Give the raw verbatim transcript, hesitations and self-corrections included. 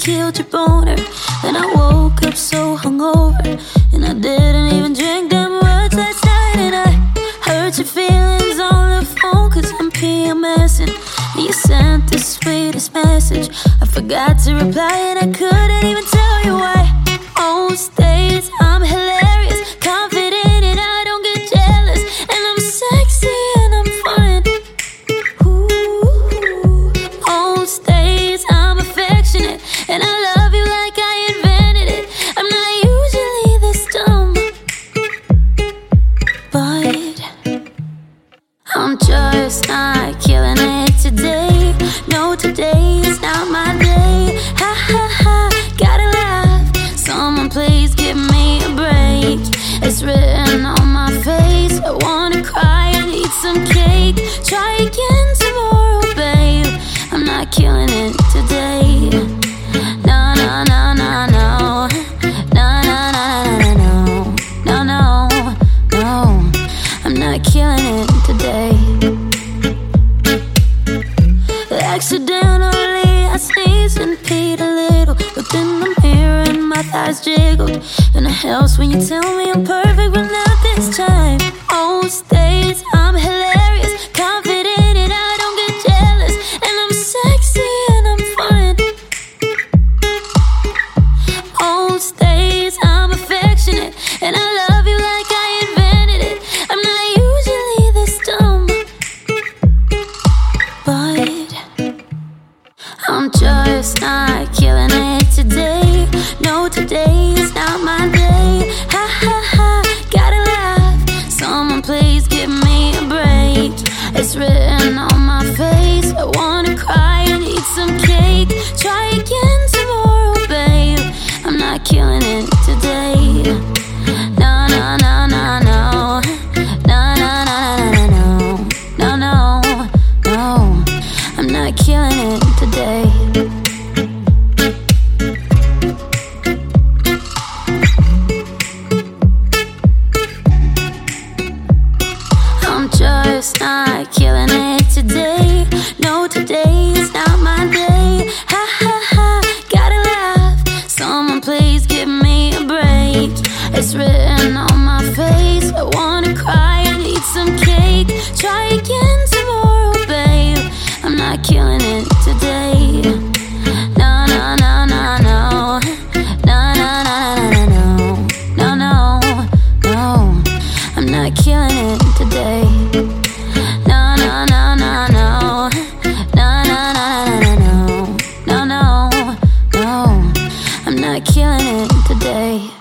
killed your boner. Then I woke up so hungover, and I didn't even drink them words last night. And I hurt your feelings on the phone, cause I'm PMSing. And you sent the sweetest message. I forgot to reply and I couldn't even tell you why. On stage I'm hilarious, confident and I don't get jealous. And I'm sexy and I'm fun. Ooh. On stage I'm affectionate, and I love you like I invented it. I'm not usually this dumb, but I'm just not killing it today. No, today is not my day. Ha ha ha, gotta laugh. Someone please give me a break. It's written on my face. I wanna cry, I need some cake. Try again tomorrow, babe. I'm not killing it today. No, no, no, no, no. No, no, no, no, no, no, no, no. I'm not killing it today. Accidentally I sneezed and peed a little, looked in the mirror and my thighs jiggled. And it helps when you tell me I'm perfect, but not this time. On stage I'm hilarious, confident and I don't get jealous. And I'm sexy and I'm fun. On stage I'm affectionate, and I love you like I invented it. I'm not usually this dumb, but I'm just not killing it today. No, today is not my day. Ha ha ha, gotta laugh. Someone please give me a break. It's written on my face. I wanna cry, I need some cake. Try again tomorrow, babe. I'm not killing it today. No, no, no, no, no. No, no, no, no, no, no, no, no. I'm not killing it today. I'm just not killing it today. No, today is not my day. Ha ha ha, gotta laugh. Someone please give me a break. It's written on my face. I wanna cry, I need some cake. Try again tomorrow, babe. I'm not killing it today. No, no, no, no, no. No, no, no, no, no, no, no, no. I'm not killing it today. No, no, no, no, no. No, no, no, no, no, no, no, no. I'm not killing it today.